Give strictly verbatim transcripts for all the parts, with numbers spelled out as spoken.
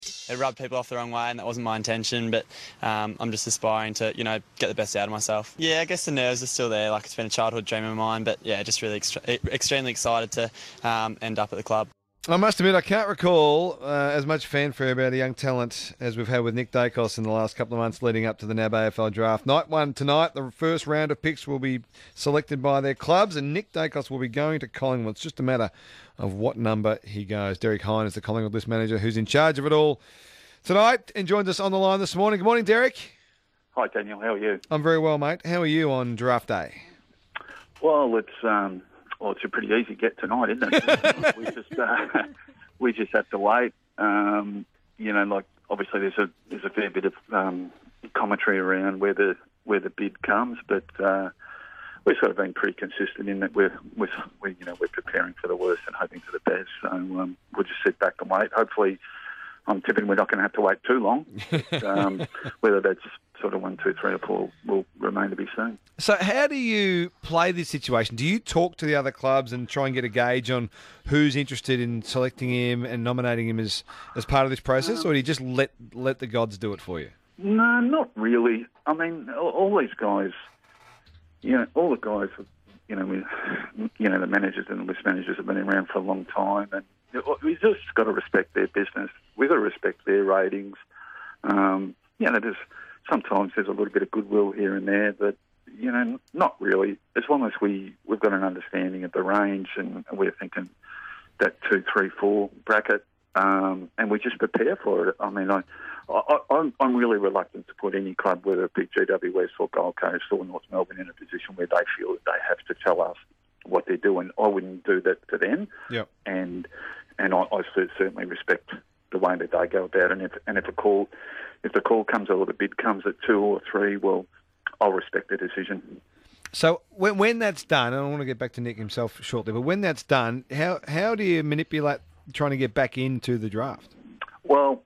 It rubbed people off the wrong way, and that wasn't my intention, but um, I'm just aspiring to, you know, get the best out of myself. Yeah, I guess the nerves are still there, like it's been a childhood dream of mine, but yeah, just really extre- extremely excited to um, end up at the club. I must admit, I can't recall uh, as much fanfare about a young talent as we've had with Nick Daicos in the last couple of months leading up to the N A B A F L draft. Night one tonight, the first round of picks will be selected by their clubs, and Nick Daicos will be going to Collingwood. It's just a matter of what number he goes. Derek Hine is the Collingwood list manager who's in charge of it all tonight and joins us on the line this morning. Good morning, Derek. Hi, Daniel. How are you? I'm very well, mate. How are you on draft day? Well, it's... Um... Well, it's a pretty easy get tonight, isn't it? we just uh, we just have to wait. Um, you know, like obviously there's a there's a fair bit of um, commentary around where the where the bid comes, but uh, we've sort of been pretty consistent in that we're we're we, you know we're preparing for the worst and hoping for the best. So um, we'll just sit back and wait. Hopefully, I'm tipping we're not going to have to wait too long. But, um, whether that's sort of one, two, three, or four will remain to be seen. So how do you play this situation? Do you talk to the other clubs and try and get a gauge on who's interested in selecting him and nominating him as, as part of this process, or do you just let let the gods do it for you? No, not really. I mean, all, all these guys, you know, all the guys, you know, we, you know, the managers and the list managers have been around for a long time, and we just got to respect their business. We've got to respect their ratings. Um, you know, there's sometimes there's a little bit of goodwill here and there, but you know, not really. As long as we we've got an understanding of the range, and we're thinking that two, three, four bracket, um, and we just prepare for it. I mean, I, I, I'm I'm really reluctant to put any club, whether it be G W West or Gold Coast or North Melbourne, in a position where they feel that they have to tell us what they're doing. I wouldn't do that to them. Yep. And and I, I certainly respect the way that they go about it. And if and if a call, if the call comes or the bid comes at two or three, well, I'll respect the decision. So when when that's done, and I want to get back to Nick himself shortly, but when that's done, how how do you manipulate trying to get back into the draft? Well,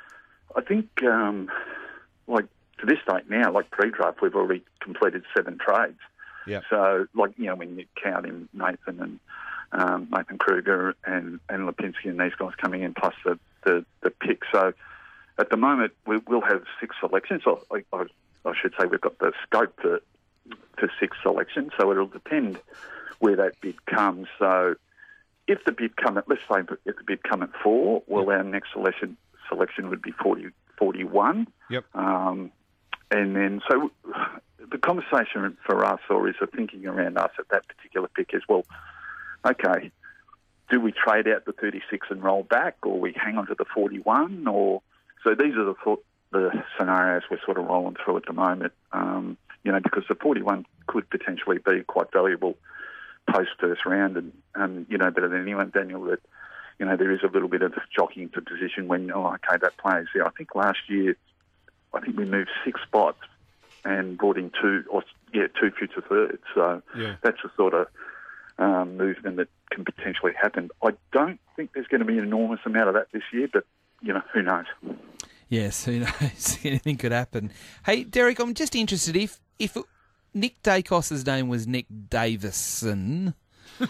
I think um, like to this date now, like pre-draft, we've already completed seven trades. Yeah. So like you know when you count in Nathan and um, Nathan Kruger and and Lipinski and these guys coming in, plus the the, the pick. So at the moment we, we'll have six selections. So I, I, I should say we've got the scope for for six selections. So it'll depend where that bid comes. So if the bid come at, let's say if the bid come at four, well, yep. Our next selection selection would be forty, forty-one. Yep. Um, and then, so the conversation for us, or is the thinking around us at that particular pick is, well, okay, do we trade out the thirty-six and roll back, or we hang on to the forty-one? Or so these are the the scenarios we're sort of rolling through at the moment. Um, you know, because the forty-one could potentially be quite valuable post first round, and, and you know better than anyone, Daniel, that you know there is a little bit of jockeying for position when oh okay that player's there. I think last year, I think we moved six spots and brought in two or yeah two future thirds. So yeah. That's the sort of um, movement that can potentially happen. I don't think there's going to be an enormous amount of that this year, but you know who knows. Yes, who knows? Anything could happen. Hey, Derek, I'm just interested if if Nick Daicos' name was Nick Davison. Well,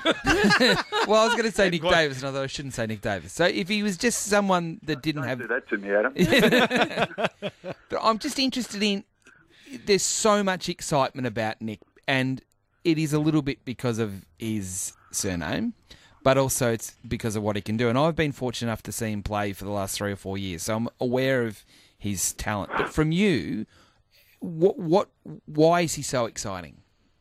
I was going to say Nick Davis, although I shouldn't say Nick Davis. So if he was just someone that didn't Don't have... do that to me, Adam. But I'm just interested in... There's so much excitement about Nick, and it is a little bit because of his surname, but also it's because of what he can do. And I've been fortunate enough to see him play for the last three or four years, so I'm aware of his talent. But from you, what, what, why is he so exciting?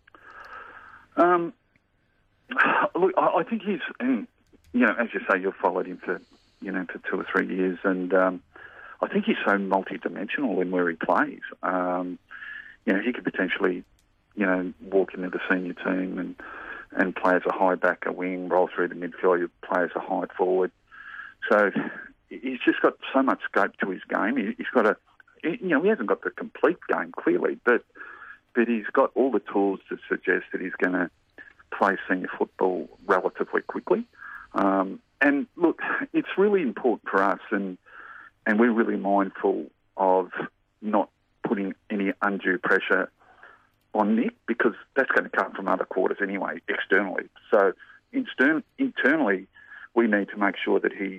Um, look, I, I think he's, and, you know, as you say, you've followed him for, you know, for two or three years, and um, I think he's so multi-dimensional in where he plays. Um, you know, he could potentially, you know, walk into the senior team and and play as a high back, a wing, roll through the midfield, play as a high forward. So he's just got so much scope to his game. He, he's got a, you know, he hasn't got the complete game clearly, but but he's got all the tools to suggest that he's going to play senior football relatively quickly. Um, and look, it's really important for us, and and we're really mindful of not putting any undue pressure on Nick, because that's going to come from other quarters anyway, externally. So instern- internally, we need to make sure that he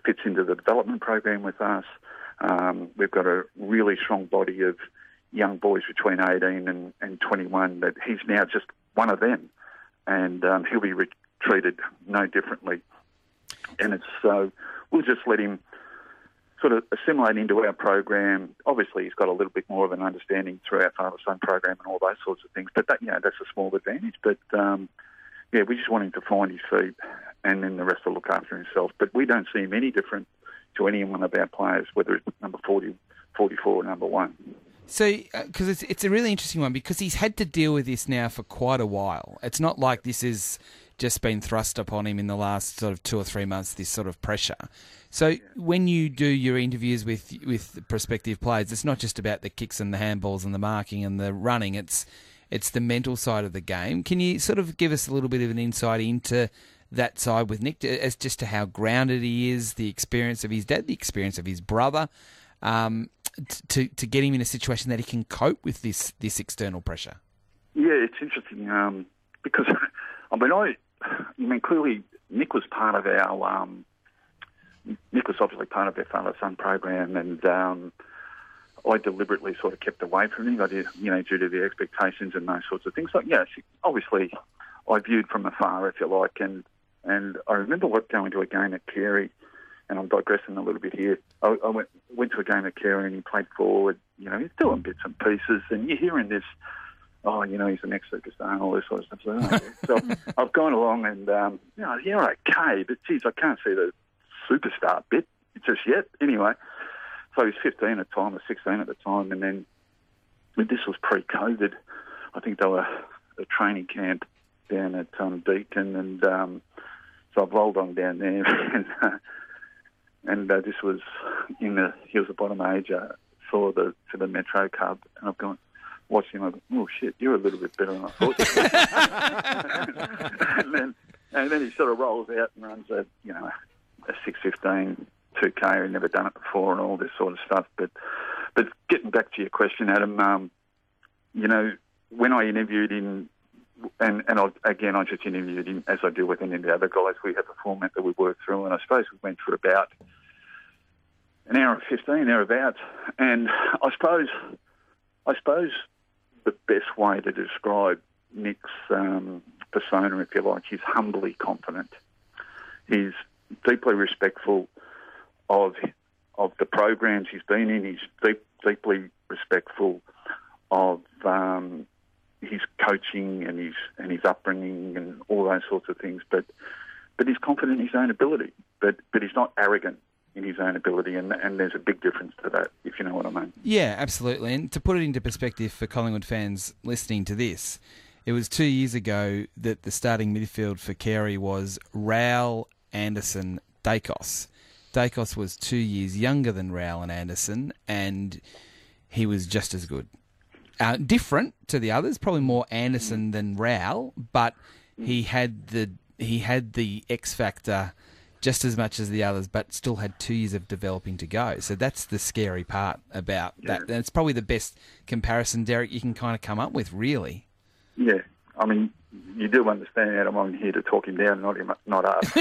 fits into the development program with us. Um, we've got a really strong body of young boys between eighteen and, and twenty-one that he's now just one of them, and um, he'll be re- treated no differently. And it's so we'll just let him sort of assimilate into our program. Obviously, he's got a little bit more of an understanding through our father-son program and all those sorts of things. But that, you know, that's a small advantage. But um, yeah, we just want him to find his feet, and then the rest will look after himself. But we don't see him any different to any one of our players, whether it's number forty, forty-four, or number one. So, because uh, it's it's a really interesting one, because he's had to deal with this now for quite a while. It's not like this has just been thrust upon him in the last sort of two or three months, this sort of pressure. So yeah. When you do your interviews with with prospective players, it's not just about the kicks and the handballs and the marking and the running. It's it's the mental side of the game. Can you sort of give us a little bit of an insight into that side with Nick, as just to how grounded he is, the experience of his dad, the experience of his brother, um, to to get him in a situation that he can cope with this this external pressure? Yeah, it's interesting um, because I mean, I, I mean, clearly Nick was part of our um, Nick was obviously part of our father-son program, and um, I deliberately sort of kept away from him. I did, you know, due to the expectations and those sorts of things. So yeah, obviously, I viewed from afar, if you like, and and I remember what going to a game at Carey. And I'm digressing a little bit here. I, I went went to a game at Carey and he played forward. You know, he's doing bits and pieces, and you're hearing this, oh, you know, he's the next superstar and all this sort of stuff. So, oh, so I've gone along and, um, you know, you're okay, but geez, I can't see the superstar bit just yet. Anyway, so he's fifteen at the time, or sixteen at the time, and then this was pre-COVID. I think they were a training camp down at um, Deakin, and um, so I've rolled on down there and. Uh, And uh, this was in the, he was a bottom age uh, for the for the Metro Cub, and I've gone, watched him, I've gone, oh shit, you're a little bit better than I thought. and then and then he sort of rolls out and runs a, you know, a six fifteen, two K, he'd never done it before and all this sort of stuff. But but getting back to your question, Adam, um, you know, when I interviewed him, and, and I, again, I just interviewed him as I do with any of the other guys. We have a format that we work through, and I suppose we went for about an hour and fifteen, thereabouts. And I suppose, I suppose the best way to describe Nick's um, persona, if you like, he's humbly confident. He's deeply respectful of of the programs he's been in. He's deep, deeply respectful of um, his coaching and his and his upbringing and all those sorts of things. But but he's confident in his own ability. But but he's not arrogant in his own ability, and and there's a big difference to that, if you know what I mean. Yeah, absolutely. And to put it into perspective for Collingwood fans listening to this, it was two years ago that the starting midfield for Carey was Rowell, Anderson, Dacos. Dacos was two years younger than Rowell and Anderson, and he was just as good. Uh, different to the others, probably more Anderson than Rowell, but he had the he had the X factor just as much as the others, but still had two years of developing to go. So that's the scary part about that. And it's probably the best comparison, Derek, you can kind of come up with, really. Yeah, I mean, you do understand that I'm here to talk him down, not him, not us.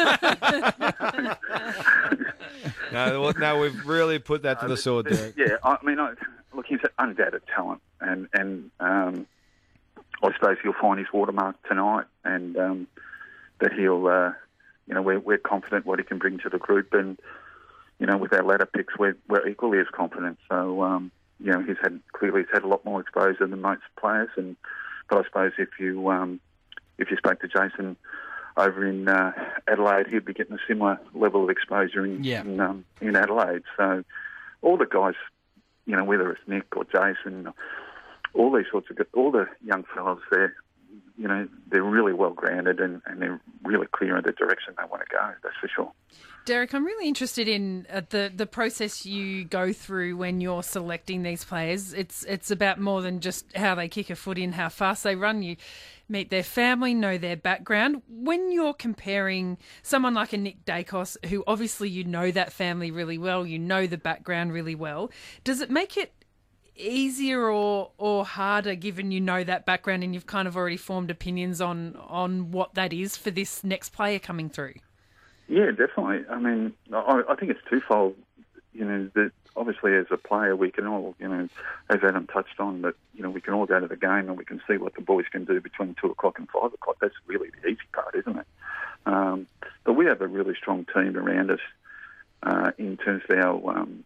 no, well, no, we've really put that to the sword, Derek. Yeah, I mean, I, look, he's an undoubted talent, and and um, I suppose he'll find his watermark tonight, and um, that he'll, uh, you know, we're we're confident what he can bring to the group, and you know, with our ladder picks, we're we're equally as confident. So, um, you know, he's had clearly he's had a lot more exposure than most players, and. But I suppose if you um, if you spoke to Jason over in uh, Adelaide, he'd be getting a similar level of exposure in yeah. in, um, in Adelaide. So all the guys, you know, whether it's Nick or Jason, all these sorts of all the young fellows there, you know, they're really well grounded and, and they're really clear in the direction they want to go. That's for sure. Derek, I'm really interested in uh, the the process you go through when you're selecting these players. It's it's about more than just how they kick a foot in, how fast they run. You meet their family, know their background. When you're comparing someone like a Nick Dacos, who obviously you know that family really well, you know the background really well, does it make it easier or or harder, given you know that background and you've kind of already formed opinions on on what that is for this next player coming through? Yeah, definitely. I mean, I, I think it's twofold. You know, that obviously as a player we can all, you know, as Adam touched on, that, you know, we can all go to the game and we can see what the boys can do between two o'clock and five o'clock. That's really the easy part, isn't it? Um, but we have a really strong team around us uh, in terms of our um,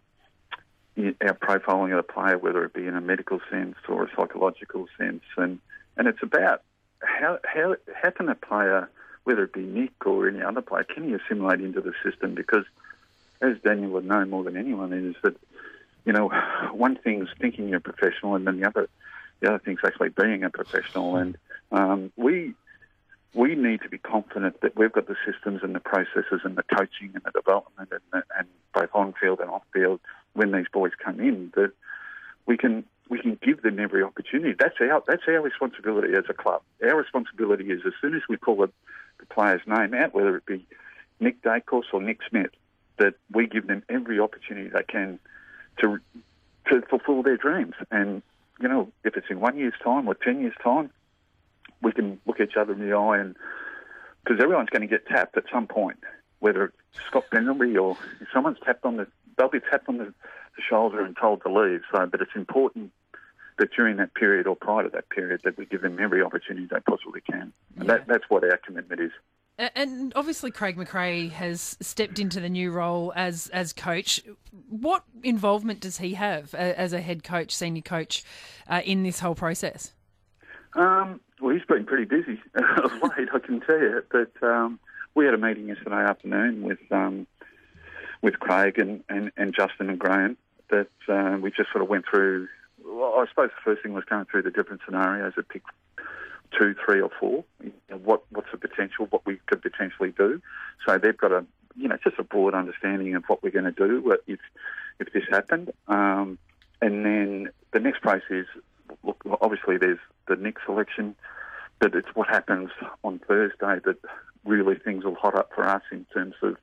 our profiling of the player, whether it be in a medical sense or a psychological sense, and and it's about how how how can a player, whether it be Nick or any other player, can he assimilate into the system? Because as Daniel would know more than anyone, is that, you know, one thing's thinking you're a professional, and then the other, the other thing's actually being a professional. And um, we we need to be confident that we've got the systems and the processes and the coaching and the development and, the, and both on field and off field when these boys come in, that we can we can give them every opportunity. That's our that's our responsibility as a club. Our responsibility is as soon as we call the, the player's name out, whether it be Nick Dacos or Nick Smith, that we give them every opportunity they can to to fulfil their dreams. And, you know, if it's in one year's time or ten years' time, we can look each other in the eye, and because everyone's going to get tapped at some point, whether it's Scott Pendlebury or if someone's tapped on the, they'll be tapped on the, the shoulder and told to leave. So, but it's important that during that period or prior to that period that we give them every opportunity they possibly can. And Yeah. that, that's what our commitment is. And obviously Craig McRae has stepped into the new role as as coach. What involvement does he have as a head coach, senior coach, uh, in this whole process? Um, well, he's been pretty busy of late, I can tell you. But um, we had a meeting yesterday afternoon with um, with Craig and, and, and Justin and Graham that uh, we just sort of went through. Well, I suppose the first thing was going through the different scenarios at pick two, three, or four. You know, what what's the potential? What we could potentially do. So they've got a you know just a broad understanding of what we're going to do if if this happened. Um, and then the next process is, look, obviously there's the Nick selection, but it's what happens on Thursday that really things will hot up for us in terms of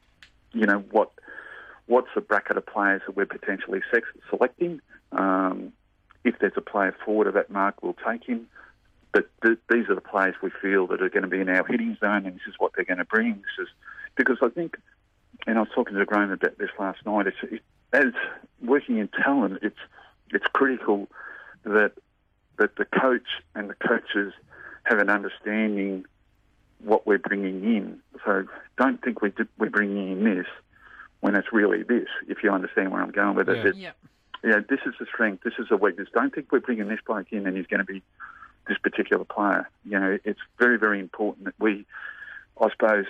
you know what what's the bracket of players that we're potentially sex- selecting. Um, if there's a player forward of that mark, we'll take him. But th- these are the players we feel that are going to be in our hitting zone, and this is what they're going to bring. This is because I think, and I was talking to Graham about this last night. It's it, as working in talent, it's it's critical that that the coach and the coaches have an understanding what we're bringing in. So don't think we we're bringing in this when it's really this. If you understand where I'm going with it, Yeah. Yeah. yeah, this is a strength. This is a weakness. Don't think we're bringing this bloke in and he's going to be this particular player. You know, it's very, very important that we, I suppose,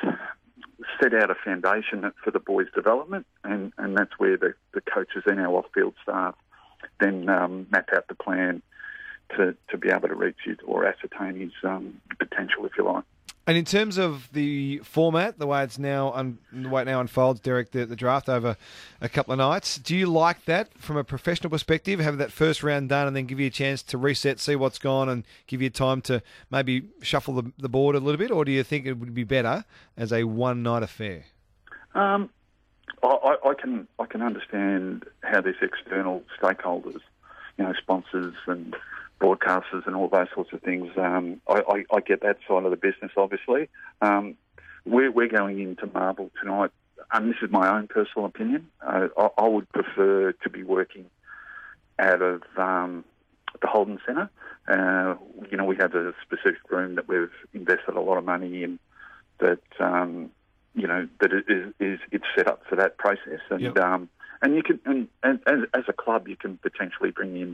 set out a foundation for the boys' development, and, and that's where the, the coaches and our off-field staff then um, map out the plan to, to be able to reach it or ascertain his um, potential, if you like. And in terms of the format, the way it's now un- the way it now unfolds, Derek, the, the draft over a couple of nights, do you like that from a professional perspective? Have that first round done and then give you a chance to reset, see what's gone, and give you time to maybe shuffle the, the board a little bit, or do you think it would be better as a one night affair? Um, I, I, I can I can understand how these external stakeholders, you know, sponsors and broadcasters and all those sorts of things. Um, I, I, I get that side of the business, obviously. Um, we're, we're going into Marble tonight, and this is my own personal opinion. Uh, I, I would prefer to be working out of um, the Holden Centre. Uh, you know, we have a specific room that we've invested a lot of money in that, um, you know, that is, is it's set up for that process. And Yep. um, and you can, and, and as, as a club, you can potentially bring in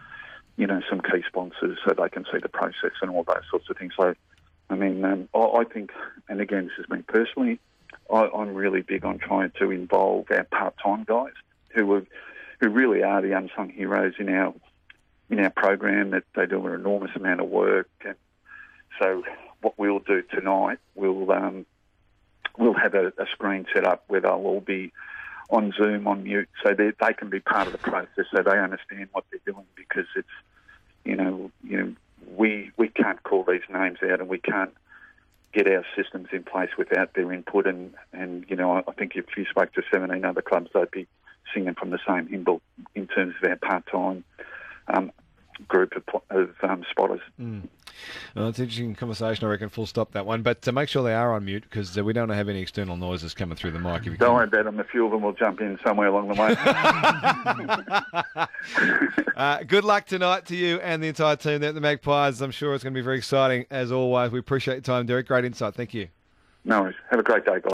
you know, some key sponsors so they can see the process and all those sorts of things. So, I mean, um, I, I think, and again, this is me personally, I, I'm really big on trying to involve our part-time guys who are, who really are the unsung heroes in our in our program. That they do an enormous amount of work. And so, what we'll do tonight, we'll um, we'll have a, a screen set up where they'll all be on Zoom, on mute, so they they can be part of the process, so they understand what they're doing. Because it's, you know, you know, we we can't call these names out, and we can't get our systems in place without their input. And, and you know, I think if you spoke to seventeen other clubs, they'd be singing from the same hymn book in terms of our part-time um, group of, of um, spotters. Mm. Well, it's an interesting conversation, I reckon. Full stop that one. But uh, make sure they are on mute because uh, we don't have any external noises coming through the mic. If you Don't can. worry about them. A few of them will jump in somewhere along the way. uh, good luck tonight to you and the entire team there at the Magpies. I'm sure it's going to be very exciting as always. We appreciate your time, Derek. Great insight. Thank you. No worries. Have a great day, guys.